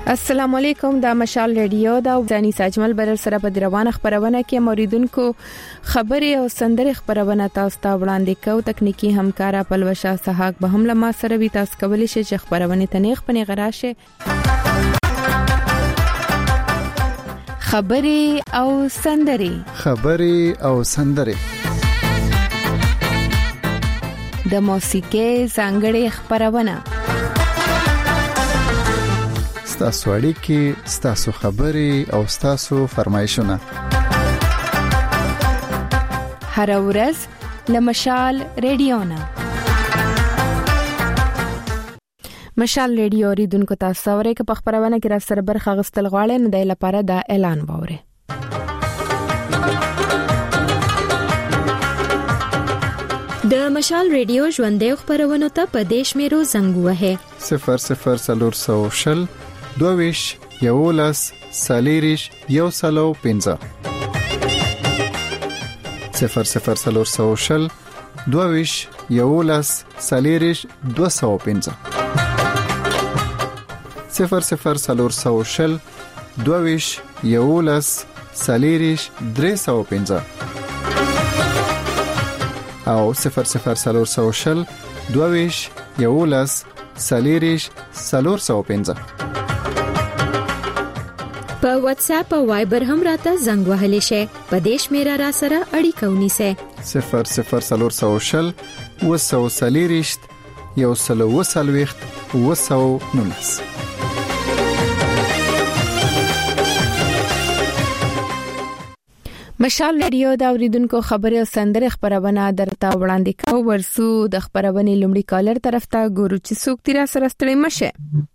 السلام علیکم دا مشال ریډیو دا ځاني ساجمل بر سره په روانه خبرونه کې موریدونکو خبري او سندري خبرونه تاسو ته وړاندې کوو. تکنیکی همکارا پلوشا سحاق به هم لمه سره وي تاسو کولی شئ چې خبرونه تنیخ پنی غراشه خبري او سندري د موسیقي ځانګړي خبرونه ستاسو اړیکې، ستاسو خبرې او ستاسو فرمایشونه هر ورځ لمشال ریډیو نه مشال ریډیو ریدونکو تاسو اورئ که په خبرونه کې را سره برخه غستل غواړئ نو د لپاره دا اعلان ووره. د مشال ریډیو ژوندې خبرونه ته په دیش میرو زنګ وهه 00 دویش یولس سالیریش یو سلو پینزا 00 دویش یولس سالیریش 205 00 دویش یولس سالیریش 305 او 00 دویش یولس سالیریش 405 په واتس اپ او وایبر هم راته زنګ وهلی شي. په دیش میرا را سره اړیکه ونیسه 00 وسو سالیریشت یو سلو وسلويخت وسو نونس. مشال ریډیو دا اوریدونکو خبري او سندري خبرونه درته وړاندې کوو. ورسو د خبرونه لومړی کالر طرف ته ګورو چې څوک تیر سره ستړي مشه.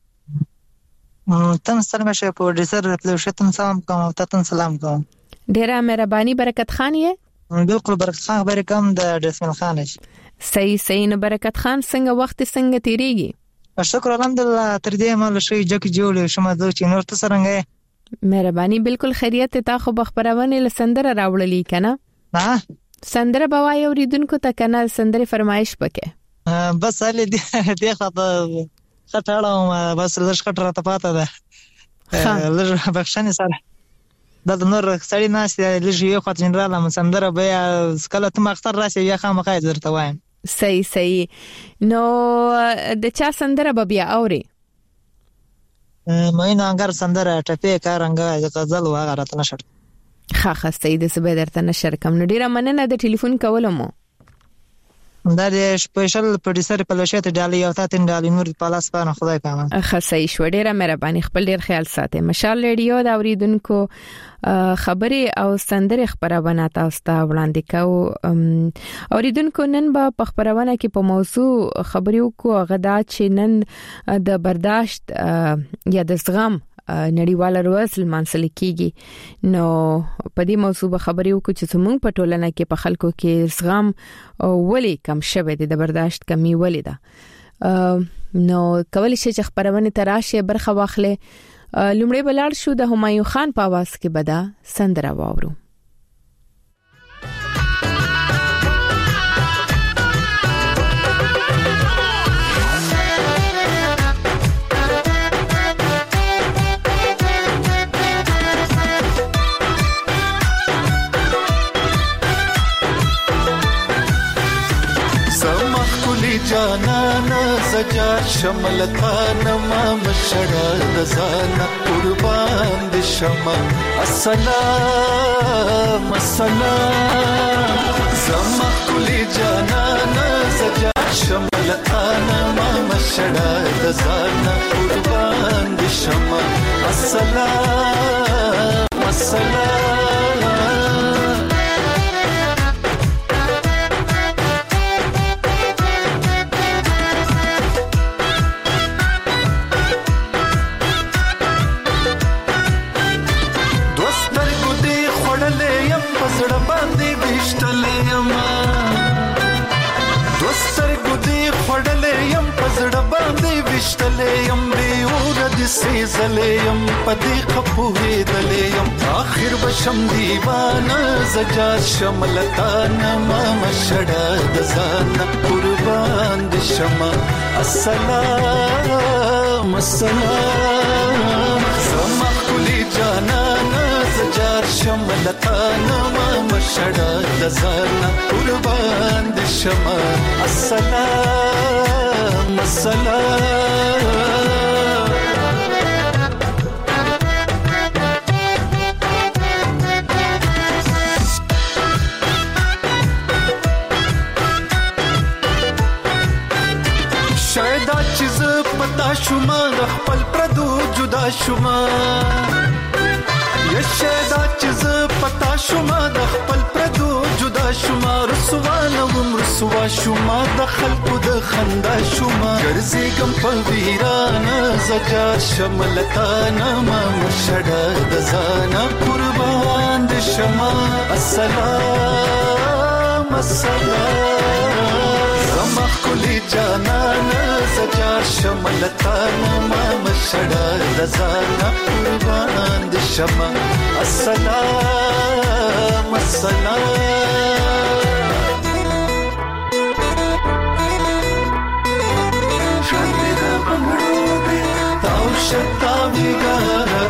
تم سلام شه پروډوسر پلوشتن سلام کوم او تاسو سلام کوم. ډیره مهرباني برکت خان یې. بالکل برکت خان خبرې کوم د دسمل خان. صحیح نو برکت خان څنګه وخت څنګه تیریږي؟ شکر الحمدلله تر دې مال شي جک جوړ شمه د چې نور ته سرنګي. مهرباني بالکل خیریت ته خو بخبرونه لسندره راوړلې کنه؟ نه سندره بوای اوریدونکو ته کنه سندره فرمایش پکې. بس علي دې خطاړم بس لږ خطر ته پاته ده. لږ بخښنه سره د نور سړی ناس لږ یو خاطر جنرال هم سندره بیا کله ته مختار راشي یا خامخا درته وایم. صحیح نو د چا سندره بیا اوري؟ مې نه انګار سندره ټپه کارنګ غزل واغ راته نشر. خاخه سید سبه درته نشر کوم. نو ډیره مننه د ټلیفون کولم. دا د سپیشل پروډوسر په لوشت ډالۍ او تاتین ډالۍ نور په لاس باندې خدای پامه. خاصه شو ډیره مهرباني خپل ډیر خیال ساتئ. مشال ریډیو دا اوریدونکو خبري او سندري خبرونه تاسو ته وړاندې کوو. اوریدونکو نن په خبرونه کې په موضوع خبريو کو غدا چې نن د برداشت یا د زغم نړیواله ورځ لمانځل کیږي. نو په دې موضوع به خبريو کو چې زموږ په ټولنه کې په خلکو کې زغم ولې کم شوی دی، د برداشت کمی ولې ده. نو کولی شي چې خبرونه تراشه برخه واخلې. لومړی بلار شو د همایون خان په आवाज کې بدا سندره واورو. جانانا سجا شملتانا ما مشڑا دزانا قربان دی شما السلام زما کلی جانانا سجا شملتانا ما مشڑا دزانا قربان دی شما السلام سیزلیم پدی خپوی دلیم آخر بشم دیوانا زجا شملتانا ما مشڑا دزانا قربان دی شما السلام جانان زجار شملتان ما مشړه دزان قربان د شمه السلام السلام شاید چیز پتا شوما خپل پردو جدا شوما یا شاید چیز پتا شوما د خپل پردو جدا شوما رسوا شوما د خلقو د خندا شوما ګرځي ګم په ویران زجار شملتان ما مشړه د زانا قربان د شما السلام السلام زمخ کلی جانان زجار شملتان ما مشړه د زانا قربان د شما السلام السلام شاندرا بنگړو دې تاو شتا ویګا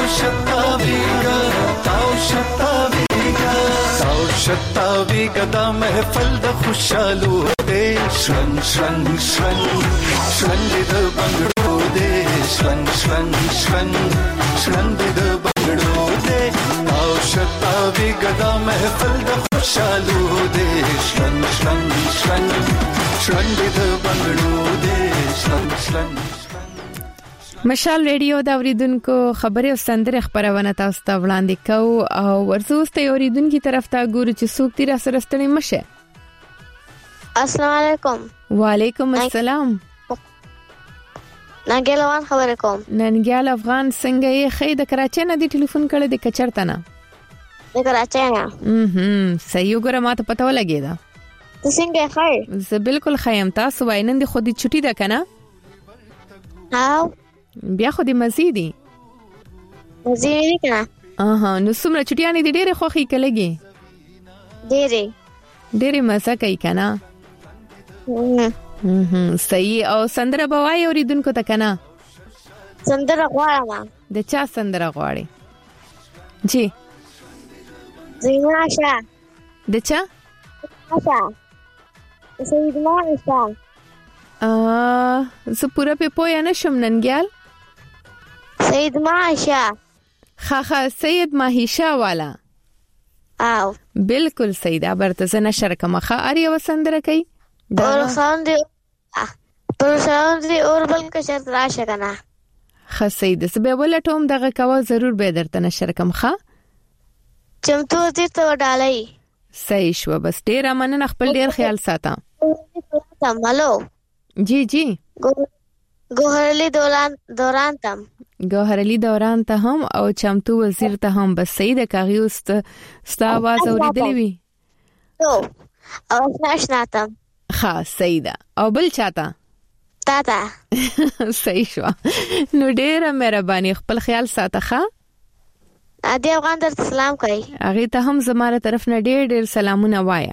د محفل د خوشالو دې شرنګ شرنګ شرنګ شرنګ د بنگړو دې شرنګ شرنګ شرنګ شرنګ د بنگړو دې تاو شتا ویګا د محفل د خوشالو دې شرنګ شرنګ شرنګ شرنګ د بنگړو دې شرنګ شرنګ مشال ریډیو دا اوریدونکو خبري او سندره خبرونه تاسو ته وړاندې کوو او ورزوسته اوریدونکو طرف ته ګورو چې څوک تیر سره ستړي مشه. السلام علیکم. وعلیکم السلام. ننګیال افغان خبرې کوم. ننګیال افغان څنګه یې خې د کراچۍ نه دی ټلیفون کړی د کچرته نه؟ د کراچۍ نه. صحیح وګوره ماته پته ولګیدا. ته څنګه خیر؟ زه بالکل خیم. تاسو واینن دي خو دې چټي ده کنه؟ هاو بیا خو دې مزيدي کنه. نو څومره چټیانې دې ډېرې خوخي کلګي؟ ډېرې مزه کوي کنه. صحیح. او سندره بوای اوریدونکو ته کنه؟ سندره غواړم. د چا سندره غواړي؟ جی زینا شاه. د چا؟ سید ماهشا. زه پورا په پوهه نشم ننګیال. سید ماهشا. خا سید ماهشا والا. او بالکل سید ابرته زنه شرکه مخه اری وسندره کوي. اور ساندي اور بل کا شرط راشه کنه. خا سید سبه ولټوم دغه کوا ضرور به درته نشرکه مخه. چمتو دې ته ډالای. صحیح شو. بس ډیر مننه خپل ډیر خیال ساته. هلو. جی گوهرعلی دوران تم. گوهرعلی دوران ته هم او چمتو وزیر ته هم. بس سید کاغیوست ستا आवाज اوریدلې وی. او ناشنا تم. خاص سیدا او بل چاته تاتا. صحیح شو. نو ډیره مهرباني خپل خیال ساته. ښا ادي افغان درته سلام کوي. هغه ته هم زماره طرف نه ډیر سلامونه وایا.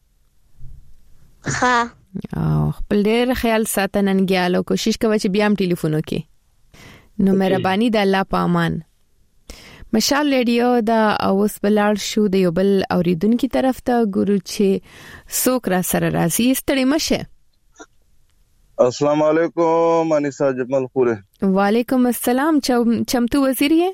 ښا او خپل ډیر خیال ساته ننګیالو. کوشش کوه چې بیا هم ټلیفون وکې. نو مهرباني د الله په امان. مشال ریډیو دا اوس بلار شو د یو بل اوریدونکو طرف ته ګورو چې څوک را سره راځي. ستړي مشه. السلام علیکم انیسا جمال خوره. وعلیکم السلام. چمتو وزیر یې؟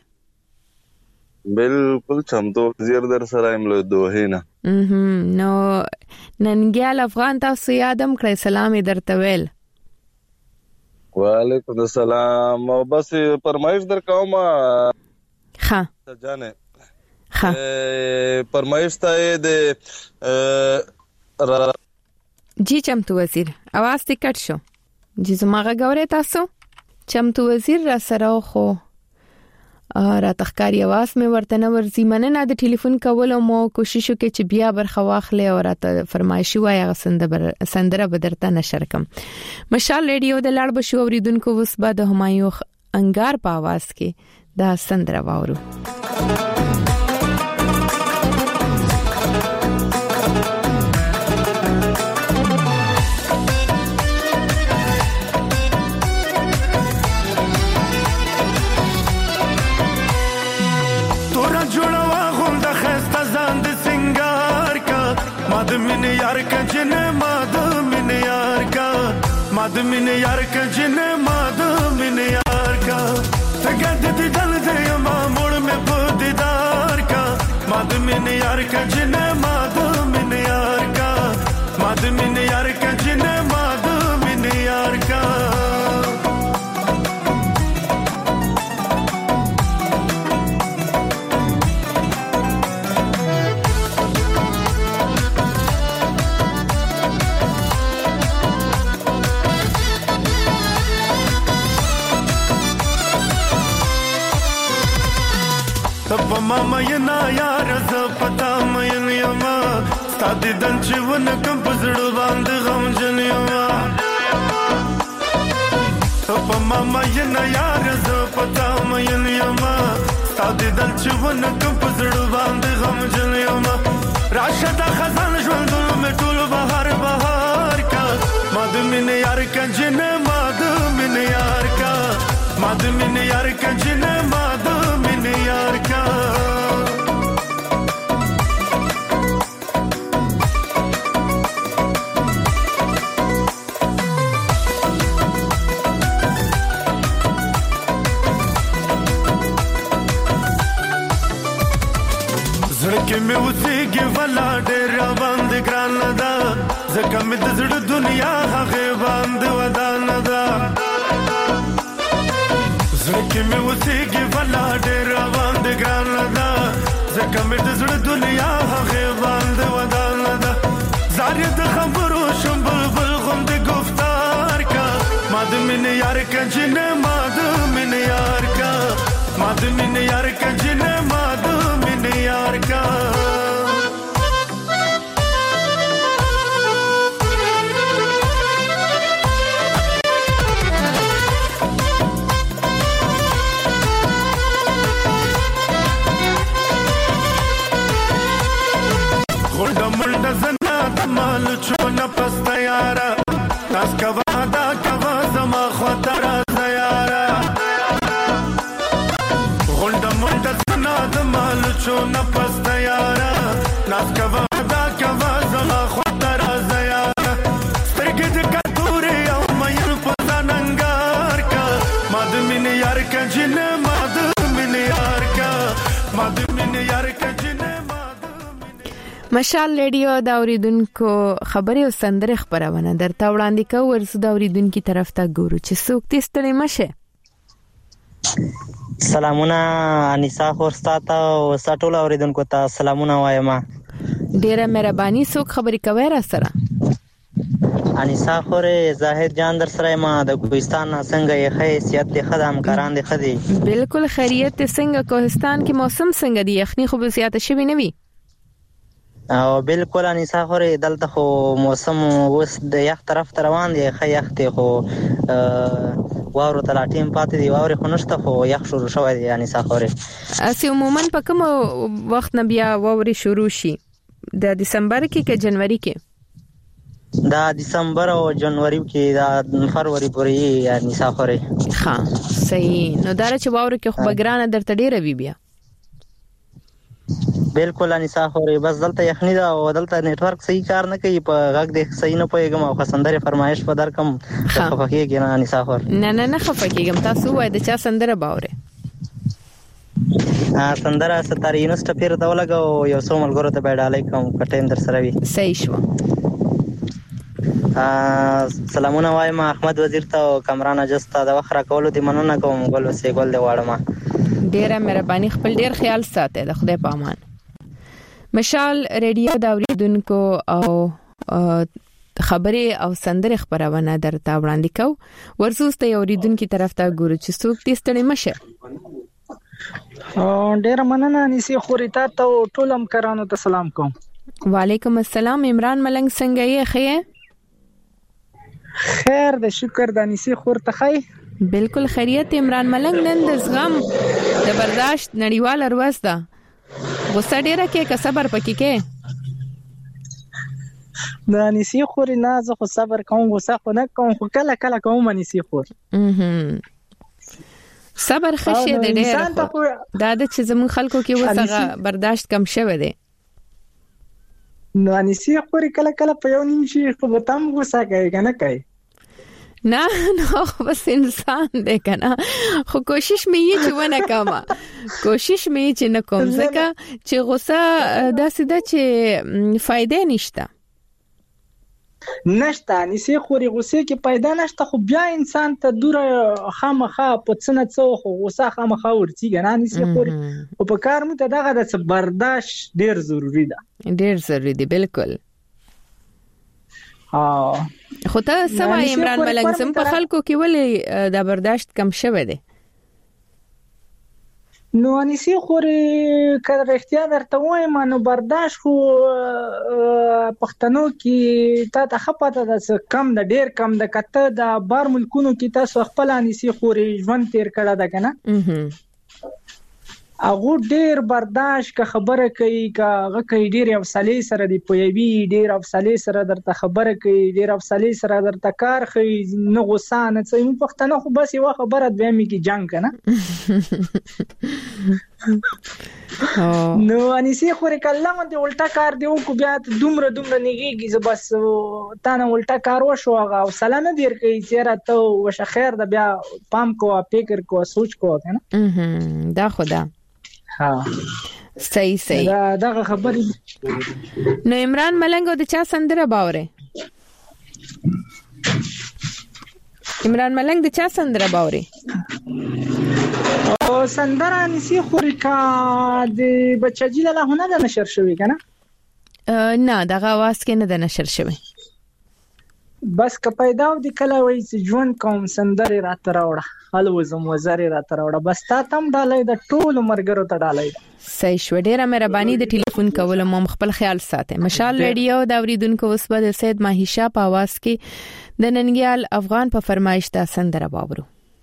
بالکل چمتو وزیر در سره امله دوه نه. نو ننګیال افغان تاسو یادم کړئ سلام درته ویل. وعلیکم السلام. بس فرمایش در کوم. ها جانه ها فرمایش ته د جی چمتو وزیر اواز ته کټ شو. جی زماغه غوړې تاسو چمتو وزیر را سره خو را تخکاری आवाज مې ورته نه ورزي. مننه د ټلیفون کولو مو کوشش وکړ چې بیا برخه واخلې او راته فرمایشي وایي سندره بدرته نشر کم. مشال ریډیو د لاړ بشو اوریدونکو وس بعد همایو انګار په आवाज کې دا سندره واورو. यार का जिने माद मिन यार का माद मिन यार का जिने माद मिन यार का तगद दी दल दे मा मोड़ में दीदार का माद मिन यार का जिने माद मिन यार का माद मिन यार का जिने माद मिन यार का तब मामा यना यार ज पता मयन यमा सादी दन जीवन कम पजड़ बांध गम जन यमा तब मामा यना यार ज पता मयन यमा सादी दन जीवन कम पजड़ बांध गम जन यमा राशदा खजान ज्वल में टूल बहार बहार का मद मिन यार का जिन मद मिन यार का मद मिन यार का जिन मद मिन यार का زړه مې وځيږي ولا ډېر باندې ګران ده ځکه مې د زړه دنیا هغه باندې ودان ده زړه مې وځيږي ولا ډېر باندې ګران ده ځکه مې د زړه دنیا هغه باندې ودان ده زارې د خبرو شم بلبل غوندې گفتار کا ماد مين یار کا جن ماد مين یار کا ماد مين یار کا جن ماد مين یار کا غونډه منډه زنا د مال چونه پسته یارا تاس کوا دا کوا زما خطر زیارا غونډه منډه زنا د مال چونه پسته یارا تاس کوا دا کوا زما خطر زیارا سترګې د کتوري او مې په ځاننګار کا ماد مين یار کا جن ماد مين یار کا ماد مين یار کا جن مشال ریډیو دا اوریدونکو خبري او سندره خبرونه درته وړاندې کوو ورسو دا اوریدونکو طرف ته ګورو چې څوک تستړي مشه. سلامونه انیسا خورستاته او سټول اوریدونکو ته سلامونه وایم. ډیره مهرباني څوک خبري کوي را سره. انیسا خوره زاهد جان در سره ما د کوهستان څنګه یې حیثیت د خدام کاران دي خدي بالکل خیریت څنګه کوهستان کې موسم څنګه دی یخني خو به زیاته شوی نه وي او بالکل انیسا خوره دلته خو موسم اوس د یخ طرف ته روان دی خې یخ ته خو واورو تلا ټیم پاتې دی واوري خو نشته خو یخ شروع شوی دی انیسا خوره اسی عموما په کوم وخت نه بیا واوري شروع شي د دسمبر کې که جنوري کې دا دسمبر او جنوري کې دا فروری پورې انیسا خوره ها صحیح نو دا چې واوري کې خو بګرانه درته ډیره وی بیا بالکل انیسا خوره بس دلته یخنی دا او دلته نت ورک صحیح کار نه کوي په غږ د صحیح نه پويګم او خسندره فرمایش په در کم خفقېږي نه انیسا خور نه خفقېږم تاسو وای د چا سندره باوره سندره ستاره یونست پیر دا ولګو یو څو ملګرو ته بیډالای کوم کټین در سره وي صحیح شو. سلامونه وایم احمد وزیر ته او کمران اجستا د وخره کولو دی مننه کوم ګل وسې ګل دی واړم ډیره مهرباني خپل ډیر خیال ساته د خدای په امان. مشال ریډیو دا اوریدونکو او خبري او سندره خبرونه درته وړاندې کو ورسوسته اوریدونکو طرف ته ګورو چې څوک تستړي مشه. ډیر مننه نسی خوريتا ته ټولم کرانو ته سلام کوم. وعلیکم السلام عمران ملنګ څنګه یې خې خیر د شکر د نسی خور ته خې بالکل خیریت عمران ملنګ نن د زغم د برداشت نړیوال ورځ ده غوسه ډیره کې که صبر پکې کې د نسی خور نه زه خو صبر کوم غوسه خو نه کوم خو کله کله کوم نسی خور صبر خشه د ډیر دا د چې زمون خلکو کې وسغه برداشت کم شوه دی نو انیسی خوري کله کله په یو نیم شي خو به تم غوسه کوي کنه کوي نه بس انسان دی کنه خو کوشش مې یې چې ونه کما کوشش مې چې نه کوم ځکه چې غوسه داسې ده چې فائدې نشته انیسی خوري غوسه کې پیدا نشته خو بیا انسان ته دوره خامخا په څنګه څو خو غوسه خامخا ورتي کنه انیسی خوري او په کار مو ته دغه د برداشت ډیر ضروری ده بالکل خو ته سما عمران ملنګ سم په خلکو کې ولې دا برداشت کم شوه دی نو انیسی خوري کله اختیار درته وایم نو برداشت خو پښتنو کې ته خپته د کم د ډیر کم د کته د بار ملکونو کې تاسو خپل انیسی خوري ژوند تیر کړه ده کنه هغه ډیر برداشت کا خبره کوي کا هغه کوي ډیر افصلې سره دی پویوي ډیر افصلې سره درته خبره کوي ډیر افصلې سره درته کار کوي نه غوسه نه څه مو پښتنه خو بس یو خبره دوی می کی جنگ کنه نو انیسی خوري کله مونږ الټا کار دیو کو بیا دومره نیږي چې بس تا نه الټا کار وشو هغه حوصله نه دیر کوي چیرې ته وش خیر د بیا پام کو فکر کو سوچ کو کنه دا خدا ها صحیح دا خبرې نو عمران ملنګ د چا سندره باوره او سندره نسی خوري کا د بچی له هونه د نشر شوی کنه نه دغه واس کې نه د نشر شوی بس که پیدا و دی کله وای چې ژوند کوم سندره راته راوړه حلو زم وزره راته راوړه بس تا تم ډالای د ټول مرګرو ته ډالای صحیح شو ډیره مهرباني د ټلیفون کول مو خپل خیال ساته مشال ریډیو دا اوریدونکو وسبه د سید ماهیشا په आवाज کې د ننګیال افغان په فرمایش دا سندره باورو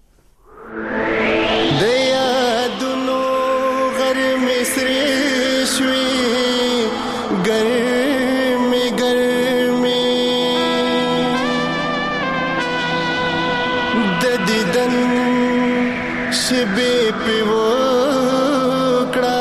د یادونو غر مصری شوي ګرمي د دیدن شبي په وکړه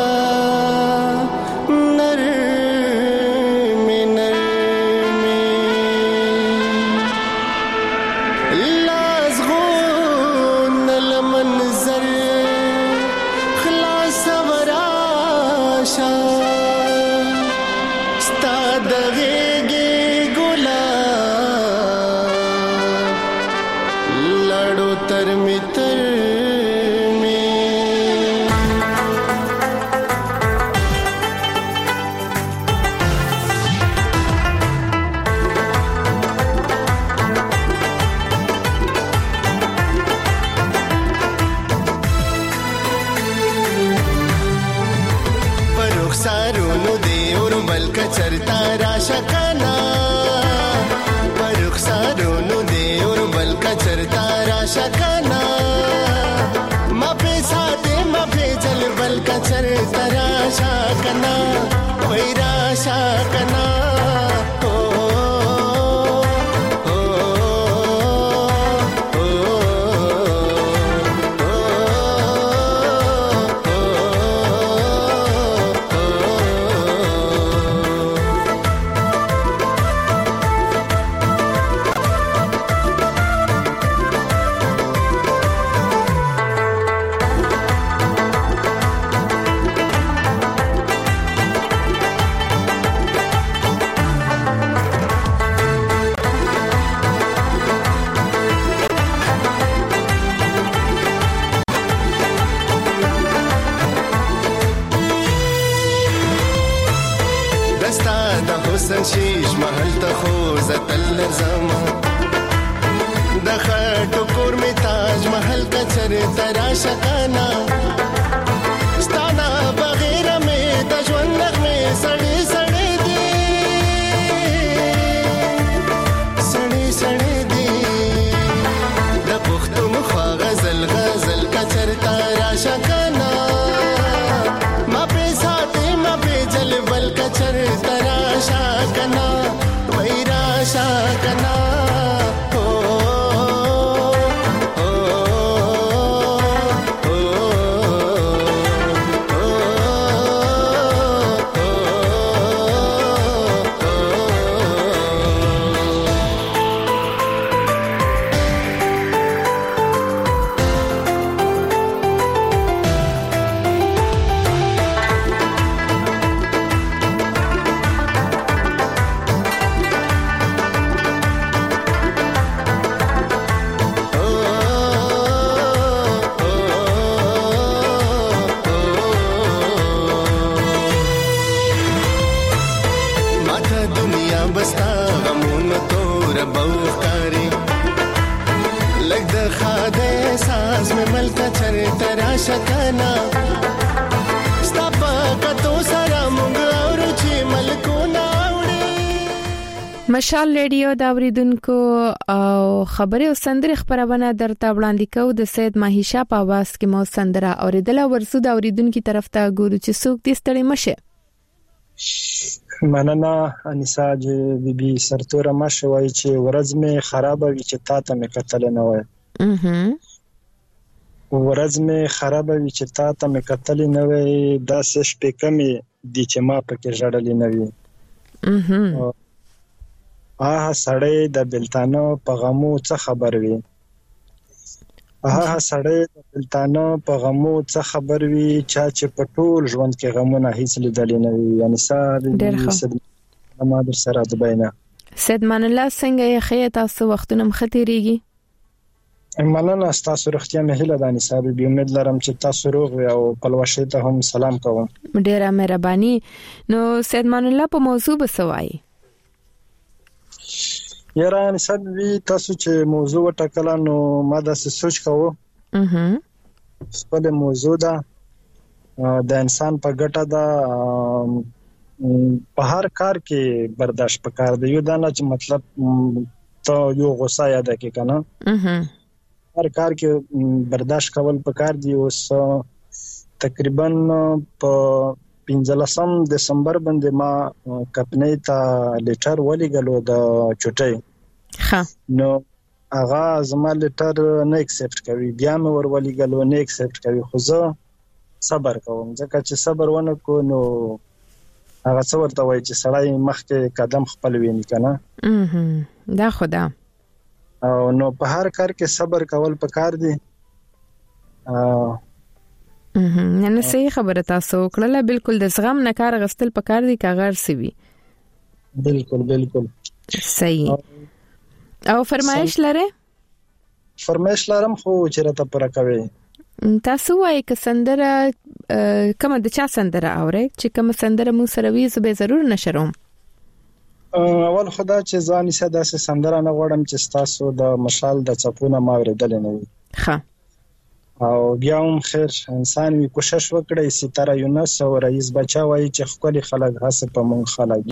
شیش محل ته خو زتل زما د خټو کور می تاج محل کچر ترا شکانا ستانا بغیر می د ژوند نغمه سړی سړی دی سړی سړی دی د پختو مخا غزل غزل کچر ترا شکانا ما په ساتي ما په جل بل کچر ترا شکنا ویرا شکنا دنیا بستا غمونو تور بوخکاری لگ د خاده احساس میں ملکا چرته راشه کنا ستا پکتو سره مونږ اورو چې ملکونه وړي. مشال ریډیو دا اوریدونکو او خبري او سندري خبرونه درته وړاندې کوو. د سید ماهیشا په आवाज کې مو سندره اوریدله. ورسو دا اوریدونکو طرف ته ګورو چې څوک دې ستړي مشه. مننه انیسا جی بی سرتوره مشه وای چې ورځ می خرابه وي چې تا ته می کتل نه وای. ورځ می خرابه وي چې تا ته می کتل نه وای. دا شپې کمی دي چې ما پکې جړلې نه وي. سړی د بلتانو په غمو څه خبر وي. سړی د بلتانو په غمو څه خبر وي. چا چې په ټول ژوند کې غمونه هیڅ لیدلې نه وي. یعنی سید ما در سره د بینه سید مان الله څنګه یې خې تاسو وختونه مختيريږي. مننه تاسو رښتیا مې هیله ده انیسا بي. امید لرم چې تاسو روغ وي او پلوشه ته هم سلام کوم. ډیره مهرباني. نو سید مان الله په موضوع بسوای یاره انیسا بي تاسو چې موضوع وټکله نو ما د سوچ کوو. خپل موضوع ده د انسان په ګټه ده. په هر کار کې برداشت پکار دی. یو دا نه چې مطلب ته یو غوسه یاد کې کنه هر کار کې برداشت کول پکار دی. اوس تقریبا په 15 دسمبر باندې ما کپنۍ ته لیټر ولېګلو د چټي. نو هغه زما لیټر نه ایکسپټ کوي. بیا مې ور ولېګلو نه ایکسپټ کوي. خو زه صبر کوم ځکه چې صبر ونه کو نو هغه څه ورته وایي چې سړی مخکې قدم خپل ویني کنه. دا خدا او نو په هر کار کې صبر کول پکار دي. نه صحیح خبره تاسو کړله. بالکل د زغم نه کار غستل پکار دي کاغر سوي. بالکل صحیح. او فرمایش لره لرم خو چې راته پر کوي. تاسو وايي ک سندره کوم د چا سندره اوري چې کوم سندره مو سره وي زه به ضرور نشروم. اول خدا چې ځان یې داسې سندره نه غوړم چې تاسو د مشال د چپونه ما اوریدل نه وي. او بیا هم خیر انسان وی کوشش وکړي. ستاره یونس او رئیس بچا وایي چې خپل خلک هڅه په مونږ خلک.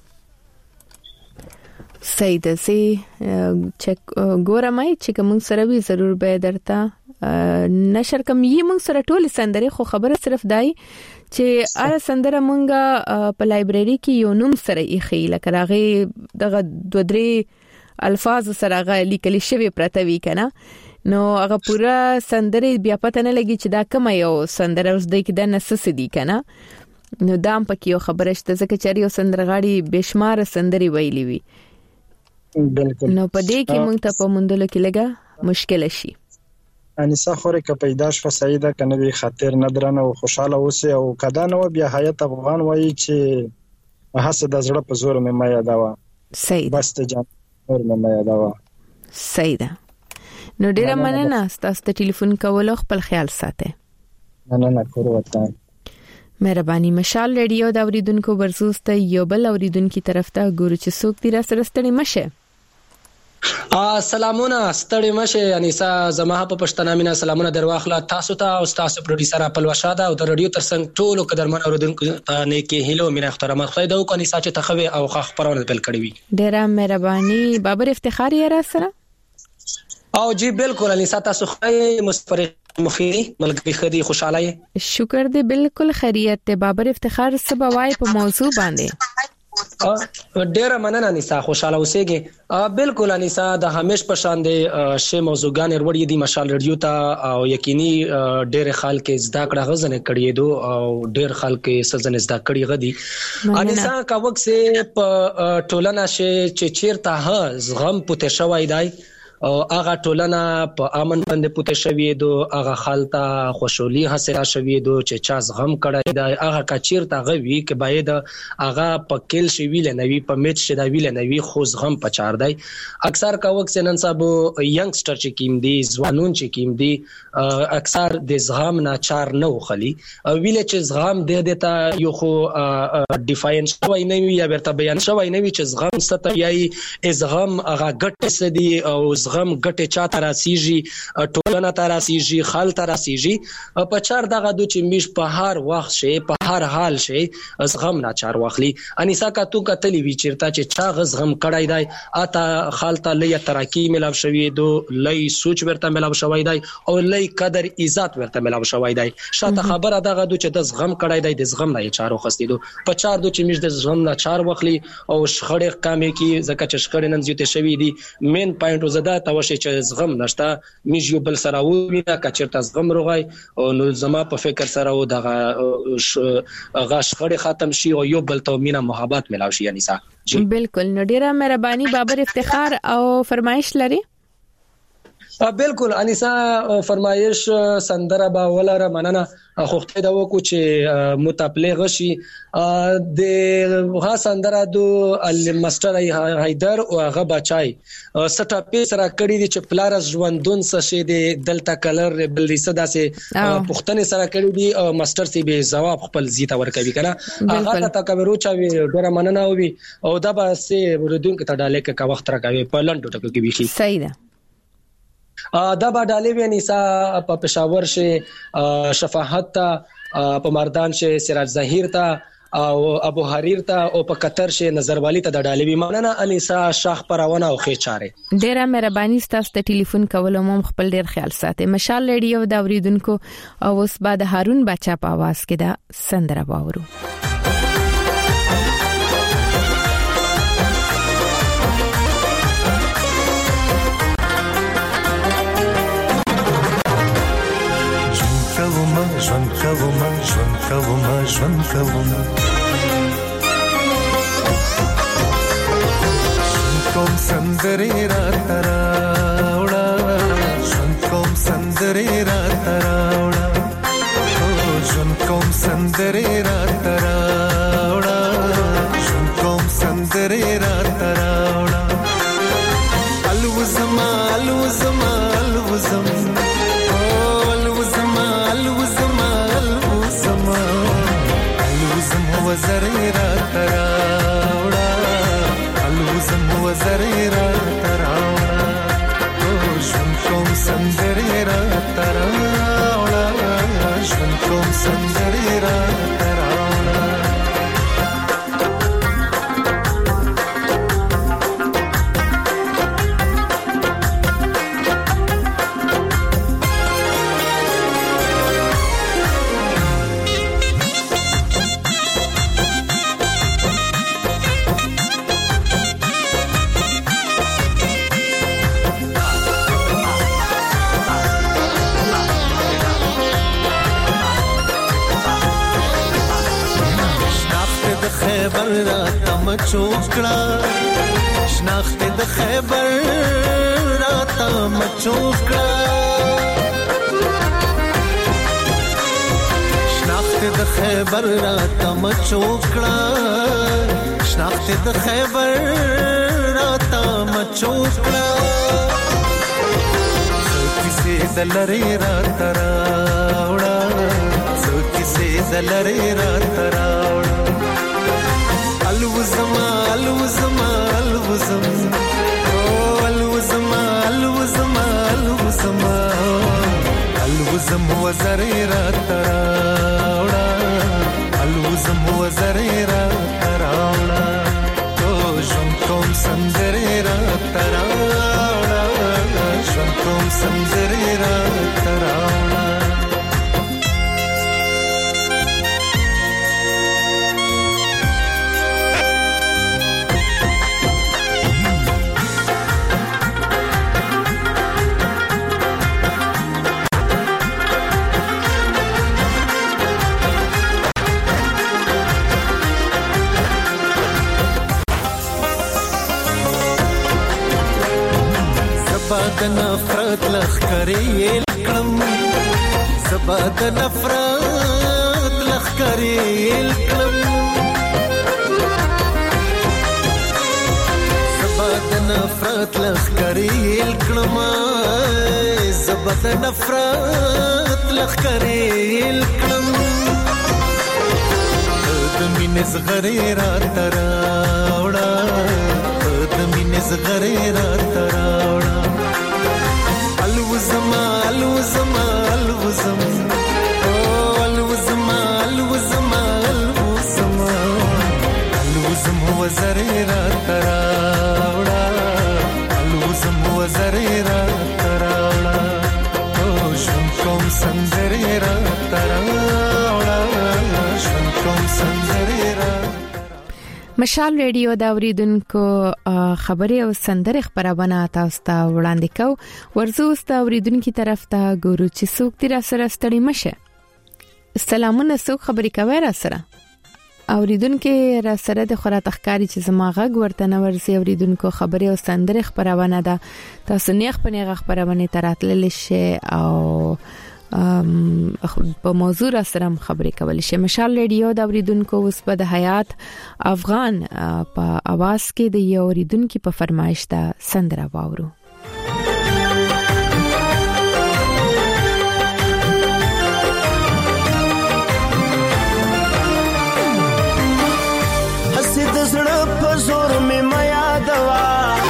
سید سي چې ګورمای چې کوم سره وي ضرور به درته نشر کوم. یی مونږ سره ټول سندره خو خبره صرف دای چې اره سندره مونږه په لایبرری کې یو نوم سره یې خېله کراغه دغه 2-3 الفاظ سره غا لیکل شوی پرته وی کنه. نو هغه پورا سندره بیا پته نه لګي چې دا کوم یو سندره اوس د کې د نسس دي کنه. نو دام پکې یو خبره شته ځکه چې یو سندرغاړي بشمار سندري ویلي وي. بالکل. نو په دې کې مونږ ته په مندلو کې لګا مشکل شي. انیسا خوره که پیدا شو سعیده کنه وی خاطر ندرنه او خوشاله اوسه او کدا نو بیا حیات افغان وایي چې حسد د زړه په زور مې ما یادوا. صحیح. بس ته جان اور مې یادوا. صحیح ده. نو ډیره مننه تاسو ته ټلیفون کول. خپل خیال ساتئ. مننه کور وته. مهرباني. مشال ریډیو دا اوریدونکو ورزوسته یو بل اوریدونکو طرف ته ګورو چې څوک دی را سره ستړي مشه. سلامونه ستړي مشه. انیسا زما په پښتنه مینا سلامونه درواخله تاسو ته او تاسو پروډوسر خپل وشاده او د رادیو ترڅنګ ټولو قدرمن اوریدونکو ته نیکی هیلو مینا احترامات خدای دو کو انیسا چې تخوي او خبرونه بل کړی وي. ډیره مهرباني. بابر افتخار یې را سره او جی بالکل انیسا تاسو خی مستفر مخیری ملګری خدي خوشاله. شکر دې بالکل خیریت ته. بابر افتخار سبا وای په موضوع باندې ډیره مننه انیسا خوشاله اوسېږي. بالکل انیسا د همیش په شان دي شی موضوعګان وروړي دي مشال ریډیو ته او یقیني ډیره خلک زده کړه غزنه کړي دو او ډیر خلک سزن زده کړي غدي. انیسا کا وخت سه په ټولنه شي چې چیرته ها زغم پته شوی دی هغه ټولنه په امن باندې پوتې شوې دو، هغه خالتا خوشحالي حاصله شوې دو چې چا زغم کړی دا هغه کچیر ته غوي کې باید هغه په کل شي ویل نه وی په میچ شي دا ویل نه وی خو زغم پچار دی. اکثر کا وخت نن صاحب ینګسټر چې کیم دي ځوانون چې کیم دي اکثر د زغم نه چار نه وخلی ویل چې زغم د دیتا یو خو ډیفاین شوی نه وی یا ورته بیان شوی نه وی چې زغم ستایي زغم هغه ګټ سدي او زغم ګټه چا تراسيږي ټولنه تراسيږي خال تراسيږي په چار دغه د چې میش په هر وخت شي په هر حال شي زغم نه چار واخلي. انیسا کا تو کتلی وی چیرته چې چا زغم کړای دی اته خالته لې ترقی ملاو شوی دو لې سوچ ورته ملاو شوی دی او لې قدر عزت ورته ملاو شوی دی. شاته خبره دغه د چې د زغم کړای دی د زغم نه چارو خستې دو په چار د چې میش د زغم نه چار واخلي او شخړې کامې کی زکه چې شخړې نن زیاته شوی دي مین پوینټ زده توشي چې زغم نشته میش یو بل سره وینه کچرته زغم روغای او نو زما په فکر سره و دغه غشخړې ختم شي او یو بل ته مینا محبت ملاو شي. یعنی سا جی بالکل نو ډیره مهرباني بابر افتخار او فرمایش لري. بالکل انیسا فرمایش سندره با ولر مننه خوخته دا وکو چې متپلغ شي د ها سندره دو المستر حیدر او هغه بچای سټا پیس را کړی دي چې پلارز ژوندون سشه د دلتا کلر بل رسدا سه پښتنه سره کړی دي او ماستر سی به جواب خپل زیته ورکوي کنه هغه ته کبرو چا وی ډیر مننه وي او دا به سه ورودون کې ته ډاله کې کا وخت راکوي په لندو ټکو کې وی صحیح ده دا با ډالې وی نسا په پېښور شه شفاعت ته په مردان شه سراج ظهیر ته او ابو حریر ته او په قطر شه نظروالی ته د ډالې وی ماننه انیسا شاخ پرونه او خېچاره ډیره مهرباني ستاسو ته ټلیفون کول مو خپل ډیر خیال ساتي. مشال ریډیو دا اوریدونکو او اوس بعد هارون بچا په आवाज کې دا سندره باورو. ژوند کوم کوم سندرې را تراوړه ژوند کوم سندرې را تراوړه ژوند کوم سندرې را تراوړه ژوند کوم سندرې را تراوړه الوزما الوزما الوزم وزريرا تراوڑا الوزم وزريرا تراوڑا ژوند کوم سندريرا تراوڑا ژوند کوم سندريرا تراوڑا خیبر را تم چوکڑا شناخت د خیبر را تم چوکڑا شناخت د خیبر را تم چوکڑا شناخت د خیبر را تم چوکڑا کسی دلری را تراوڑا کسی دلری را تراوڑا الوزما الوزما الوزم الوزما الوزما الوزما الوزم وزريرا تراوڑا الوزم وزريرا تراوڑا ژوند کوم سندريرا تراوڑا ژوند کوم سندريرا تراوڑا د نفرت لخرې کړم زبا د نفرت لخرې کړم زبا د نفرت لخرې کړم زبا د نفرت لخرې کړم د مینې زغرې را تراوړه د مینې زغرې را تراوړه الوزما الوزما الوزم او الوزما الوزما الوزما الوزم وزرې را تراوړه الوزم وزرې را تراوړه او شم کوم سندرې را تراوړه شم کوم سندرې را مشال ریډیو دا اوریدونکو خبري او سندره خبرونه تاسو ته وړاندې کو ورزو ست اوریدونکو طرف ته ګورو چې څوک تیر سره ستړي مشه سلامونه څوک خبري کوي را سره اوریدونکو را سره د خورات اخکاری چې زما غږ ورته نه ورسي اوریدونکو خبري او سندره خبرونه ده تاسو نیغ په نیغ خبرونه تراتل شي او په موضوع سره خبرې کول شي مشال ریډیو دا اوریدونکو اوس په د حیات افغان په आवाज کې د یو اوریدونکو په فرمایش ده سندره واورو حسد زړه په زور می میا دوا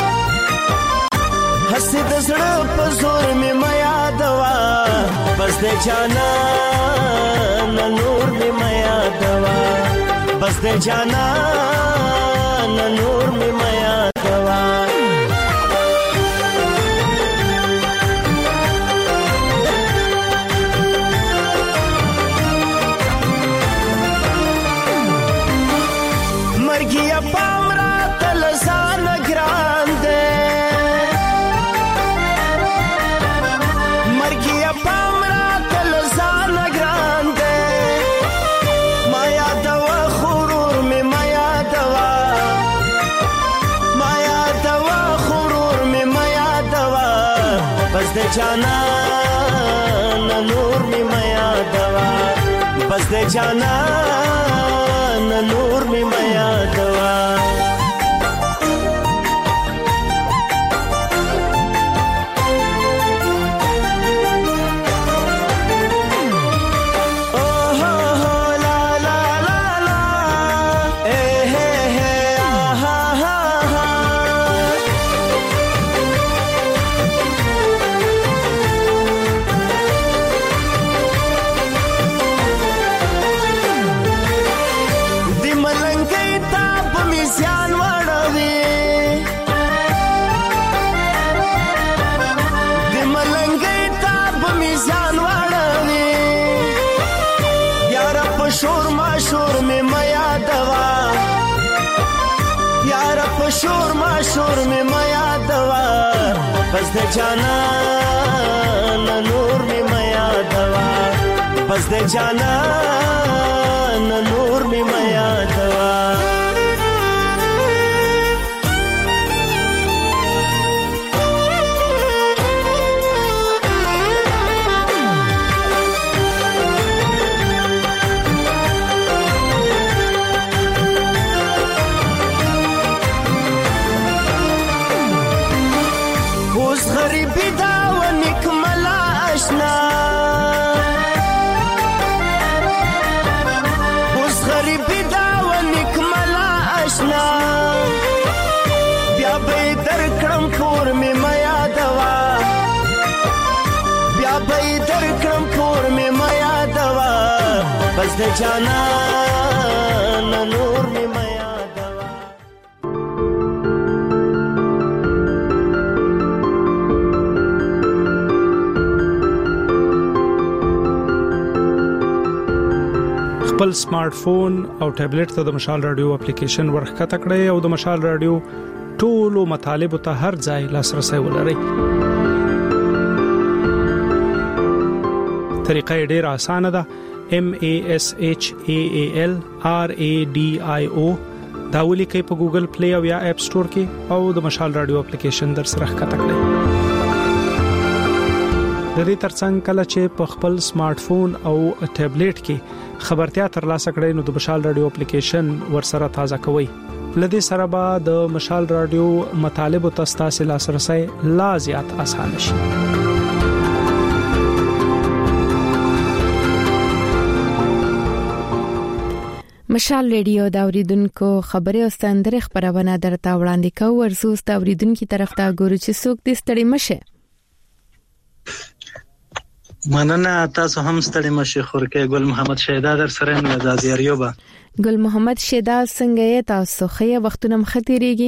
حسد زړه په زور می میا دوا بس دے جانا نور میں میا دوا بس دے جانا نور میں میا دوا مرگیا پامرا تلسان گراندے مرگیا پامرا بس دے جانا نور میں میا دوا بس دے جانا نور میں میا دوا शोर में माया दवा बस दे जाना नूर में माया दवा बस दे जाना नूर में माया दवा बस दे जाना नूर में माया दवा خپل سمارټ فون او ټابلیټ ته د مشال رادیو اپلیکیشن ورخکته کړئ او د مشال رادیو ټولو مطالب ته هر ځای لاسرسي ولرئ طریقه ډیره اسانه ده MASHAALRADIO دا ولیکئ په ګوګل پلی او یا اپ سٹور کې او د مشال رادیو اپلیکیشن در سره ښکته کړئ د دې ترڅنګ کله چې په خپل سمارټ فون او ټابلیټ کې خبرتیا ترلاسه کړئ نو د مشال رادیو اپلیکیشن ورسره تازه کوئ. لدې سره به د مشال رادیو مطالب او تاسو لاسرسي لا زیات آسان شي. مشال ریډیو دا اوریدونکو خبري او ستندري خبرونه درته وړاندې کوي. ورسو ست اوریدونکو طرف ته ګورو چې څوک دې ستړي مشه. مننه، تاسو هم ستړي مشه. خورکه ګل محمد شهدا در سره یم له زازیاریوبا. ګل محمد شهدا څنګه یې تاسو خې وختونه مختيريږي؟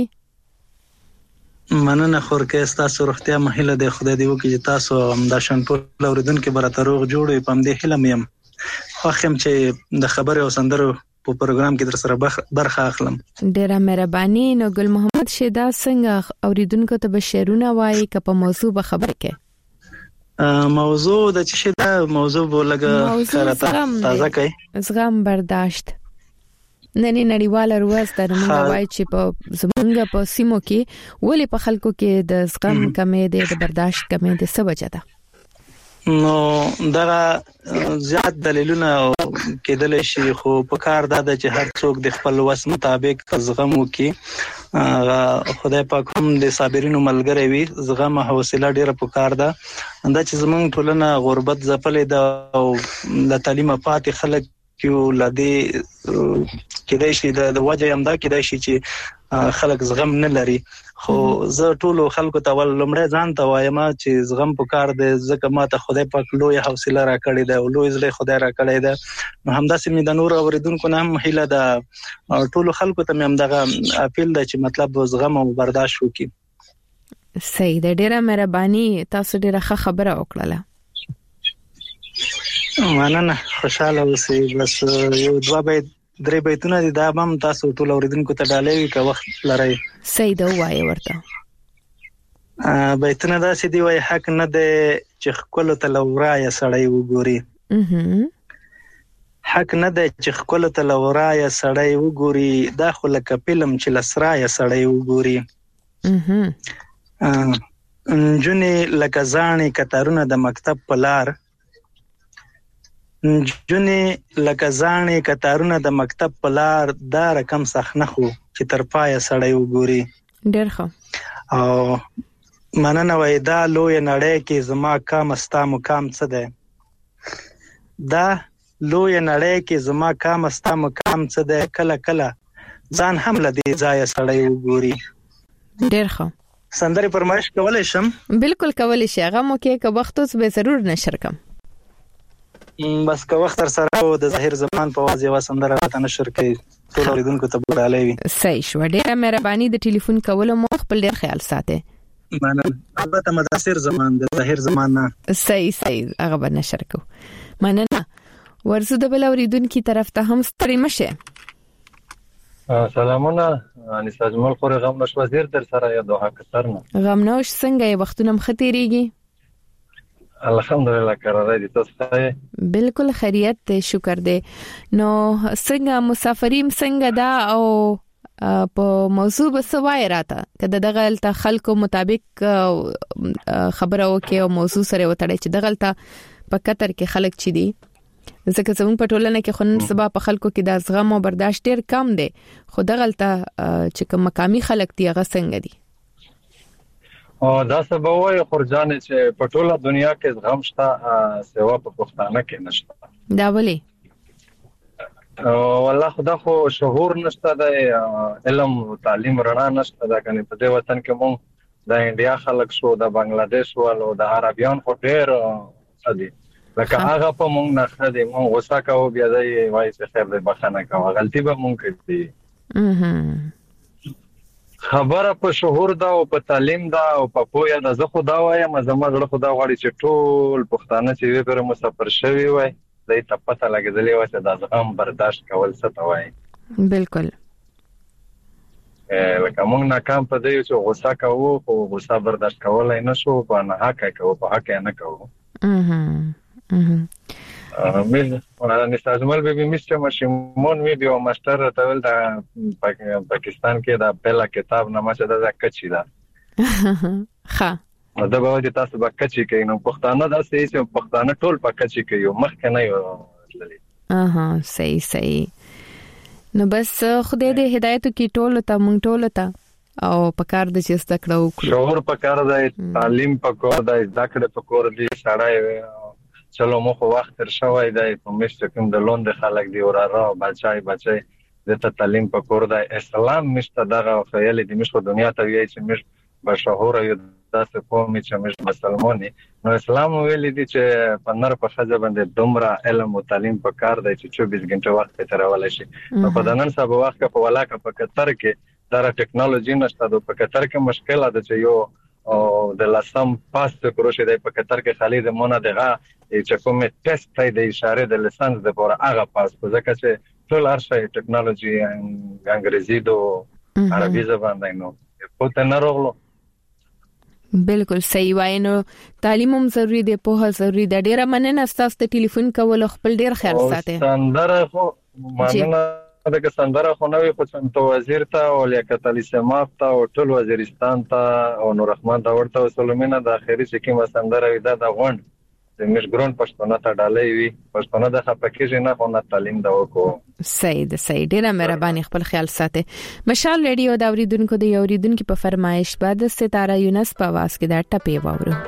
مننه خورکه، تاسو روغتیا مهله د خدای دی وکړي تاسو هم د شنپور اوریدونکو برته روغ جوړې پم دې هلم يم. خوښم چې د خبرو او سندرو په پروګرام کې در سره برخه اخلم. ډیره مهرباني. نو ګل محمد شهدا څنګه اوریدونکو ته بشیرونه وایي که په موضوع به خبرې کوي؟ موضوع د چې شدا موضوع بولګه خاطر تازه کوي. زغم برداشت نن نړیواله ورځ د موږ وایي چې په زمونږ په سیمو کې ولې په خلکو کې د زغم کمې ده، د برداشت کمې ده، څه وجه ده؟ نو دا زیات دلیلونه کېدل شي، خو په کار دا چې هر څوک د خپل وس مطابق زغم وکړي. خدای پاک هم د صابرینو ملګری وي. زغم او حوصله ډیره پکار ده. دا چې زمونږ ټولنه غربت ځپلې ده او د تعلیم پاتې خلک کیو لدی کېدای شي د وجه هم دا کېدای شي چې خلک زغم نه لري. خو زه ټول خلکو ته ول لمړی ځان ته وایم چې زغم پکار دی، ځکه ماته خدای پاک لوی حوصله را کړې ده او لوی زړه خدای را کړې ده. نو همداسې مې د نور اوریدونکو نه هم هیله ده ټول خلکو ته مې هم دغه اپیل ده چې مطلب زغم او برداشت وکړي. صحیح ده، ډیره مهرباني. تاسو ډیره ښه خبره وکړه. مننه، خوشاله اوسئ. بس یو دوا بیت درې بیتونه دي، دا هم تاسو ټول اوریدونکو ته ډالې که وخت لرئ. صحیح ده، وایي ورته. بیتونه داسې دی وایي: حق نه دی چې خپل ته لورای سړی وګوري. حق نه دی چې خپل ته لورای سړی وګوري، دا خو لکه فلم چې لسرای سړی وګوري. جنې لکه ځانې کتارونه د مکتب په لار، جنې لکه ځانې کتارونه د مکتب په لار، دا رقم سخت نه خو چې تر پایه سړی وګوري. ډېر ښه. او مننه وای دا لوی نړۍ کې زما کام استا مقام څه دی؟ دا لوی نړۍ کې زما کام استا مقام څه دی؟ کله کله ځان هم لدی ځای سړی وګوري. ډېر ښه. سندري فرمایش کولای شم؟ بالکل کولای شي. هغه مو کې که وخت اوس به ضرور نشر کوم. بس که وخت تر سره او د ظاهر زمان په واځي و سندره راته نشر کوي ټول اوریدونکو ته بدالوي. صحیح شو. ډیره مهرباني. د ټلیفون کولو مو خپل ډیر خیال ساتي. مننه. البته مدثر زمان د ظاهر زمان نه. صحیح هغه به نشر کو. مننه. ورزو د بل اوریدونکو طرف ته هم ستړي مشه. سلامونه، انیسا جمال خوري غمنوش وزیر در سره یا دوه کسرنه. غمنوش څنګه یې وختونه مختيريږي؟ الحمدلله قراره دي. تاسو ته بالکل خیریت ته شکر دی. نو څنګه مسافریم څنګه دا او په موضوع بسوای راته کله دغه خلکو مطابق خبره وکي او موضوع سره وتړي چې دغه په قطر کې خلک چي دي، ځکه زموږ په ټولنه کې خو نن سبا په خلکو کې د زغم او برداشت ډیر کم دی. خو دغه چې کوم مقامي خلک دي هغه څنګه دي؟ او دا سبا وای خورجان چې په ټوله دنیا کې زغم شته، سیوا په پښتانه کې نشته. دا ولې؟ والله خدا خو شعور نشته، د علم او تعلیم رڼا نشته. دا کني په دې وطن کې مونږ د انډیا خلک شو، د بنگلاديش والو، د عربيان خو ډېر ادي لکه هغه په مونږ نه خدي مونږ غوسه کوو بیا دی وایي چې خیر دې بخنه کوو، غلطي به مونږ کوي. خبره په شعور دا او په تعلیم دا او په پوهه دا. زه خدا وایم زما زړه خدا غواړي چې ټول پښتانه چې وی پر مسافر شوی وای دای ته پته لګیدلې و چې د زغم برداشت کول څه ته وای. بالکل. لکه موږ ناکام په دی چې غوسه کوو او غوسه برداشت کولای نه شو، په نه حق کوو، په حق نه کوو. من نستازمال به میشه ماشیمون ویدیو ماستر تول دا پاکستان کې دا بلا کتاب نامه چې دا کچی دا ها نو دا به تاسو به کچي کوي نو پښتانه دا سې چې پښتانه ټول په کچي کوي مخکې نه یو اها صحیح نو بس خدای دې هدایت کی ټول ته مونږ ټول ته او پکار د چې ستکړه وکړو شعور پکار دی تعلیم پکور دی ذکر پکور دی سړی چلو مخ وخت تر شوی دی په مشت کوم د لوند خلک دی اوراره بچای د تعلیم پکور دی اسلام مشت دغه خیال دی مش په دنیا ته وی چې مش بشهور یو داسې قومي چې مش مسلمانې نو اسلام ویل دي چې په نر په خځه باندې دومره علم او تعلیم پکار دی چې 24 غنټه وخت تیرول شي نو په دنن سبا وخت په ولاکه په قطر کې دا ټیکنالوژي نشته د په قطر کې مشکله ده چې یو د لاسم پاس کروشه دی په قطر کې خالي د مونږ دغه چې کوم ټیسټ دی د اشاره د لسانس د پوره هغه پاس په ځکه چې ټول ارشي ټیکنالوژي انګریزي دو عربي زبان دی نو په تنه راغلو بالکل صحیح وای نو تعلیم هم ضروری دی په ضروری دی ډیره مننه تاسو ته ټلیفون کول خپل ډیر خیال ساتئ سندره خو مننه دغه سندره خو نوې خو څنګه وزیر ته او لیاقت علي سماف ته او ټول وزیرستان ته او نور رحمان ته ورته وسلمینه د اخیری چې کومه سندره وي دا غونډ د مشګرون پښتون ته ډالۍ وي پښتون د خپکیږي نه خو نه تعلیم دا وکړو صحیح ډیره مهرباني خپل خیال ساتئ مشال ریډیو دا اوریدونکو د اوریدونکو په فرمایش بعد ستاره یونس په आवाज کې دا ټپي وورو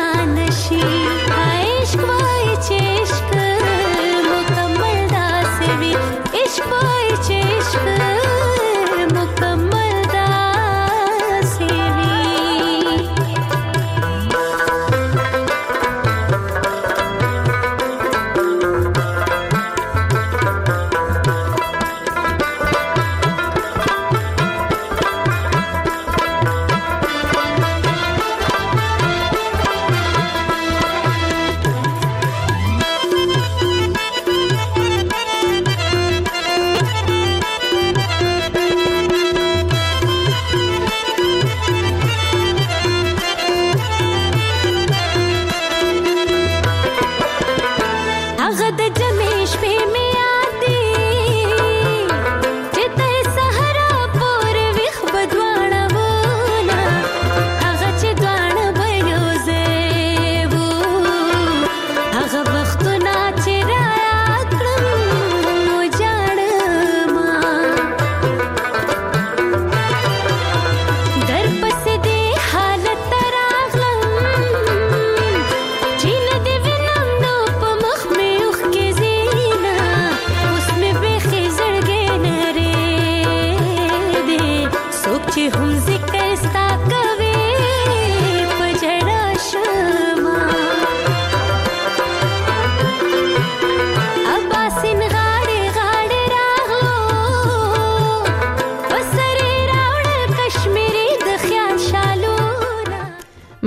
से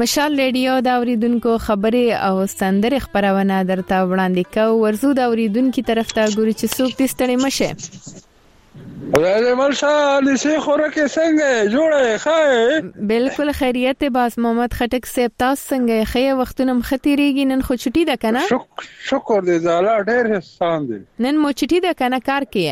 مشال ریډیو دا اوریدونکو خبرې او سندرې خبرونه درته وړاندې کوي. ورزو دا اوریدونکو طرف ته ګوري چې څوک دې ستړي مشه. ولې ملشال سي خوراک څنګه جوړه ښه؟ بالکل خیریت باز محمد خټک صاحب تاسو څنګه ښه وختونه مختيريږي؟ نن خو چټي ده کنه؟ شکر دې زاله ډېر احسان دي. نن مو چټي ده کنه کار کیه؟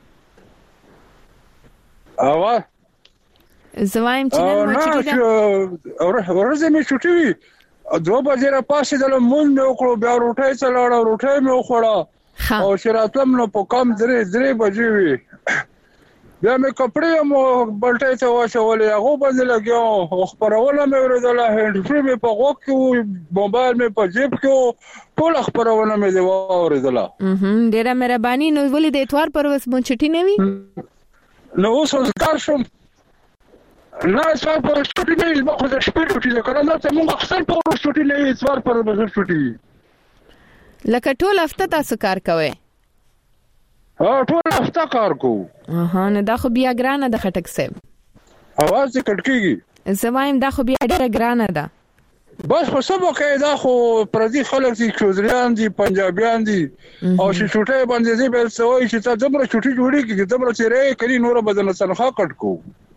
اوا زوایم چې نن مو چټي ده. ورځې می چټي وي. 2 بجې را پاسې د مون مې وکړو بیا روټۍ چلاړه روټۍ مې وخوړه او چې راتلم نو په کم 3 بجې وي. بیا مې کپڑے مو بلټې ته واچولې هغه باندې لګیو او خبرونه مې ورېدله هند فری مې په غوږ کې موبایل مې په جیب کې ټول خبرونه مې دی ورېدله. ډیره مهرباني. نو ولې د اتوار پر وس مون چټي نه وي؟ نو اوس کار شم نه څو پر چټي نه وي خو د شپې چټي ده کنه. نه څه مونږ اکثر په چټي نه وي اتوار پر وس چټي لکه ټول هفته تاسو کار کوئ؟ ټول هفته کار کوو. نه دا خو بیا ګرانه ده خټک صاحب. اواز کټ کیږي. زمایم دا خو بیا ډیره ګرانه ده. بس خو سبا کې دا خو پردي خلک دي چوزریان دي پنجابیان دي او چې چټي باندې دې بل سوي چې ته دمر چټي جوړي کې دمر چې رې کړي نور بدن تنخواه کټ کو.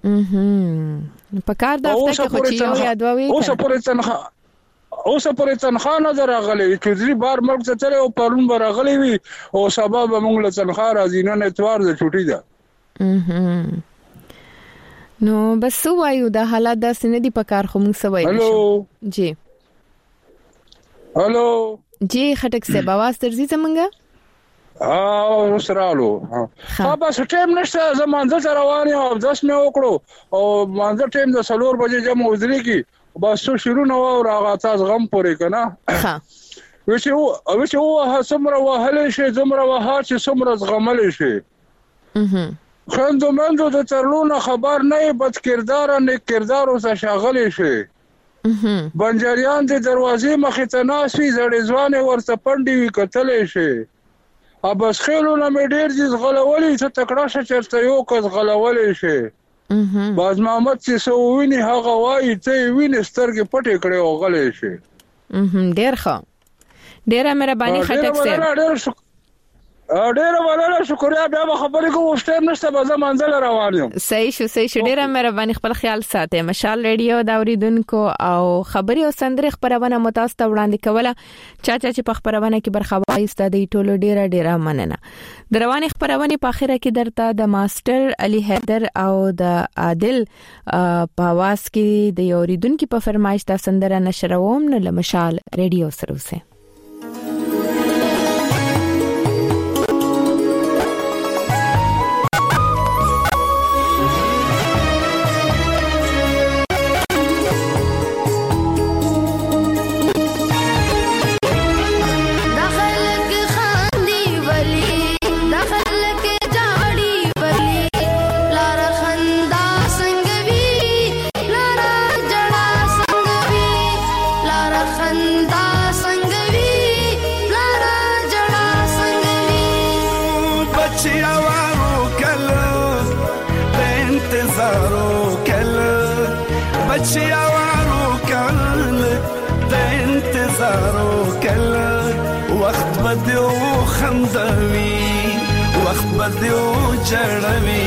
په کار دا هفته کې خو چې یو یا دوه وی. اوس پورې تنخواه نه درغلي چوزري بار ملک ته تل او پرون برغلي وي او سبب موږ له تنخواه راځي نه اتوار د چټي ده. نو بس وایو د حالات د سندې په کار خو موږ سوي. هلو جی هلو جی خټک صاحب आवाज درځي څنګه؟ سرالو بس ټیم نشته زمانځه روان یم. 10 مې وکړو او مانځه ټیم د 4 بجې جمع وځري کی بس شروع نو راغا تاسو غم پورې کنه. ها وچو سمره وهلې شي زمره وها چې سمره غمل شي. خندومندو د ترلونه خبر نه بد کردار نه کردار او شاغل شي. بنجاریان د دروازې مخې ته ناسوي زړې ځوانه ورته پندې وی کتلې شي. ابس خېلونه مې ډېر دي غلولې ته تکړه چرته یو کس غلولې شي. باز محمد چې سو ویني هغه وایي ته ویني سترګې پټې کړې او غلې شي. ډېر ښه ډېر مهرباني خټک صاحب. ډېر ولاله شکریا بیا خبرې کوم ټیم نشته به منځل روان یم. صحیح شو ډېر مهرباني. خپل خیال ساتئ. مشال ریډیو دا اوریدونکو او خبري او سندري خبرونه متاسته وړاندې کوله. چا چې په خبرونه کې برخه واخیسته د ټولو ډېره مننه. دروانې خبرونه په اخره کې درته د ماستر علي حیدر او د عادل په आवाज کې د اوریدونکو په فرمایش د سندره نشروم نه مشال ریډیو سره وسه. وخت بدیو چړوي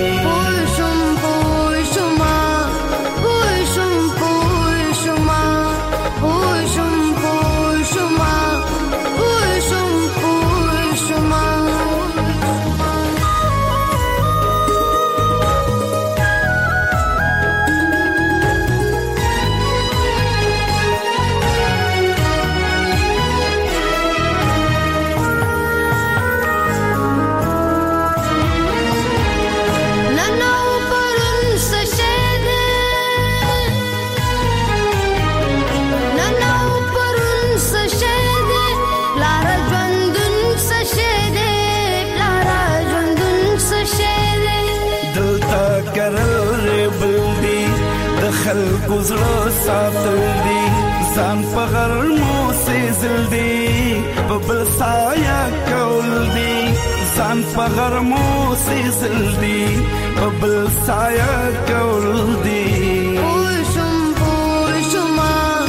گزلو ساتل دی ځان په غرمو سېزل دی ببل سایه کول دی ځان په غرمو سېزل دی ببل سایه کول دی پوشما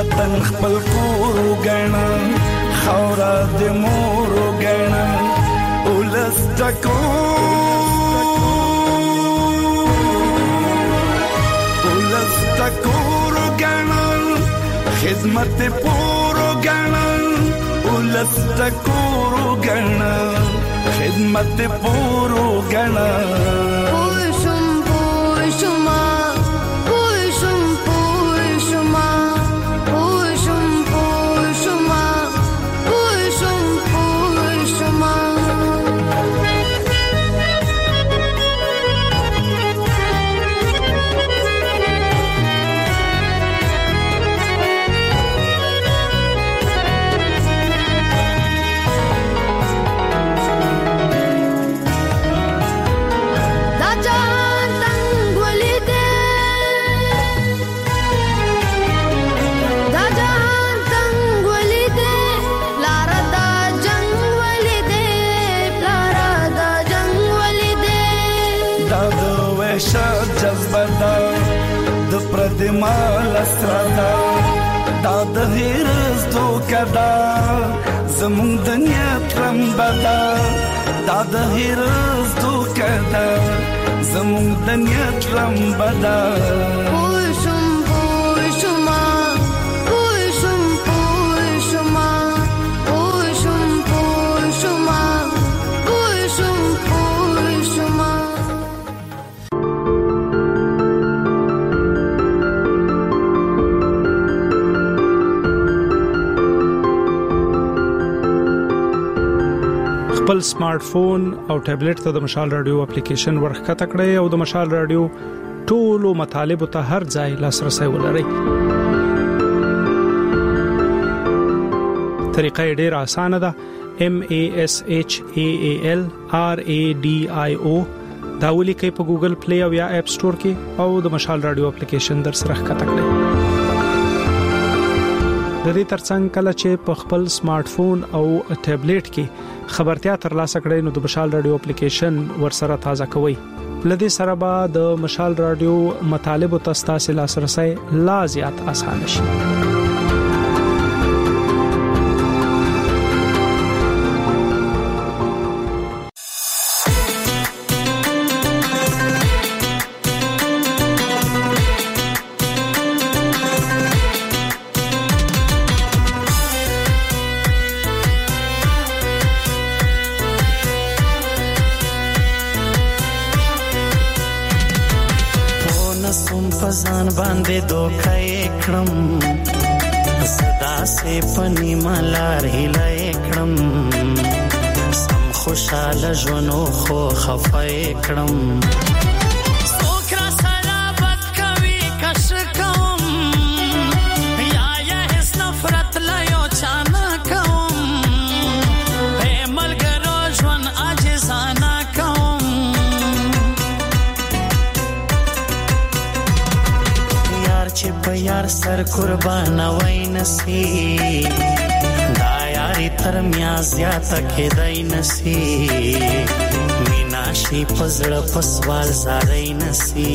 وطن خپل کور غنا خورا د مور غنا ولس تکور غنا خدمت پور غنا ولس تکور غنا خدمت پور غنا مال اسرادا دا د هیرز دوکدا زمون دنیا ترمبدا دا د هیرز دوکدا زمون دنیا ترمبدا خپل سمارټ فون او ټابلیټ ته د مشال رادیو اپلیکیشن ورخته کړئ او د مشال رادیو ټولو مطالب ته هر ځای لاسرسي ولرئ. طریقه ډېره اسانه ده. MASHAALRADIO دا ولیکئ په ګوګل پلی او یا اپ سٹور کې او د مشال رادیو اپلیکیشن در سره ښکته کړئ. د دې ترڅنګ کله چې په خپل سمارټ فون او ټابلیټ کې خبرتیا ترلاسه کړئ نو د مشال رادیو اپلیکیشن ورسره تازه کوئ. لدې سره به د مشال رادیو مطالب او تاسو لاسرسي لا زیات اسانه شي. ځان باندې دوکای کړم صدا سه پنی مالار هلای کړم سم خوشاله ژوندو خو خفای کړم سوکرا سره بد کوي کش کوم یا هیڅ نفرت لا یو چانا کوم به ملګرو ژوند عاجزانه کوم چې په یار سر قربان وای نسی دا یاري تر میا زیاته کېدای نسی مینا شي پزړه پسوال زارای نسی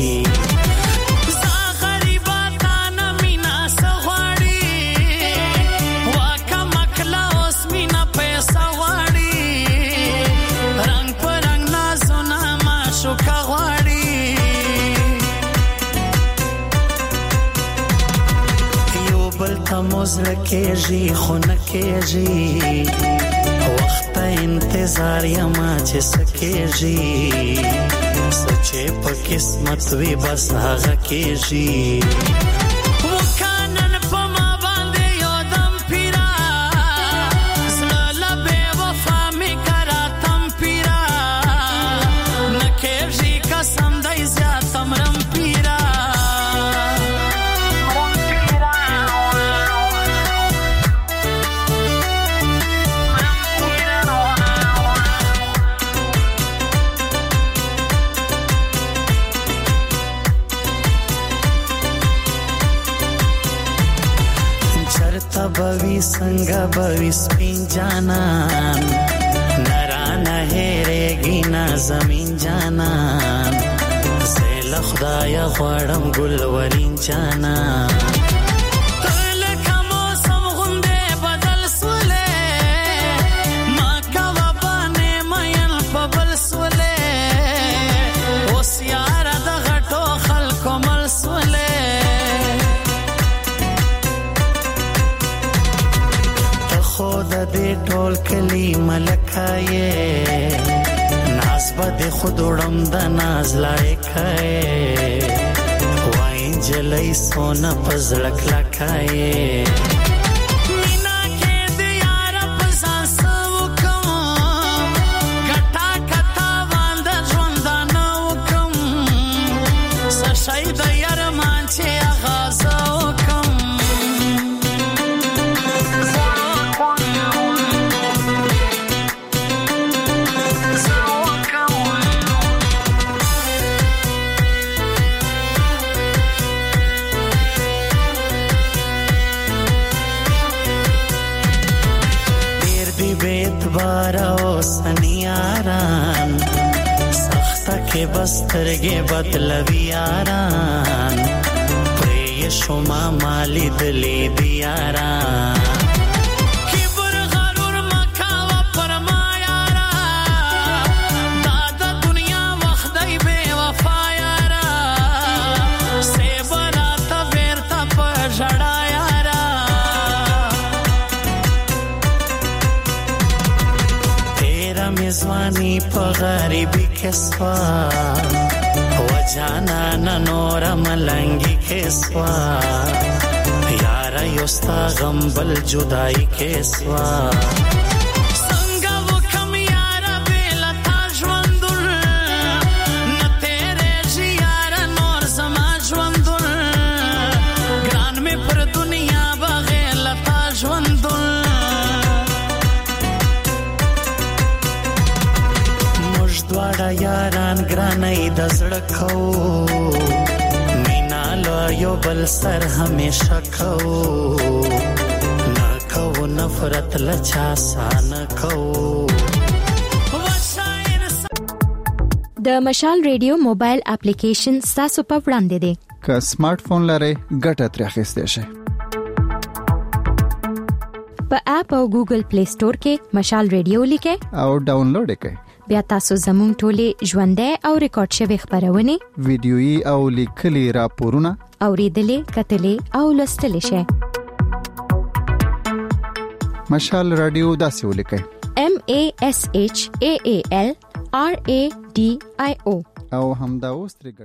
موزر کېږي خو نه کېږي وخت انتظار یما چې سکېږي سچې په قسمت وي بس هغه کېږي وکانن په ما باندې یو دم پیرا زړه به وفا می کرا تم پیرا نه کېږي قسم دای زیاتم رم پیرا بوي څنګه بوي سپین جانان نرانه هرېږي نا زمين جانان زه خدای غواړم ګل ورین جانان تل کوم ټول کلی ملکایې ناز بد خودړم د ناز لایکای وای جلای سونا پزړک لکای مینا کې د یار په ساسو کوم کټا کټا باند ژوند نه وکم سشای د یار مانچه آغاز وکم بارو سنیاران سخته کې بسترګې بدلوي یاران پرې شوما مالی دلی دیاران کبر غرور مکاوه پر ما یارا دا د دنیا وخت دی بے وفا یارا سیبرا تا بیرتا په ژړا میزوانی په غریبی کې سوا و جانا نور ملنګي کې سوا یارا یوستا غم بل جدائی کې سوا څنګه وکم یارا بل تا ژوندون نه تیرې جی یارا نور سما ژوندون ګران می پر دنیا بغیر تا ژوندون دواړه یاران ګرانې د زړه کو مینا له یو بل سر همیشه کو نه کو نفرت لچا سان کو د مشال ریډیو موبایل اپلیکیشن تاسو په وړاندې دی که سمارټ فون لرئ ګټه ترې اخیستئ شئ په اپ او ګوګل پلی سٹور کې مشال ریډیو لیکئ او ډاونلوډ کړئ بیا تاسو زموږ ټولې ژوندۍ او ریکارډ شوی خبرونه ویډیويي او لیکلي راپورونه اوریدلې کتلې او لوستلې شئ مشال رادیو داسې ولیکئ MASHAALRADIO او همدا اوس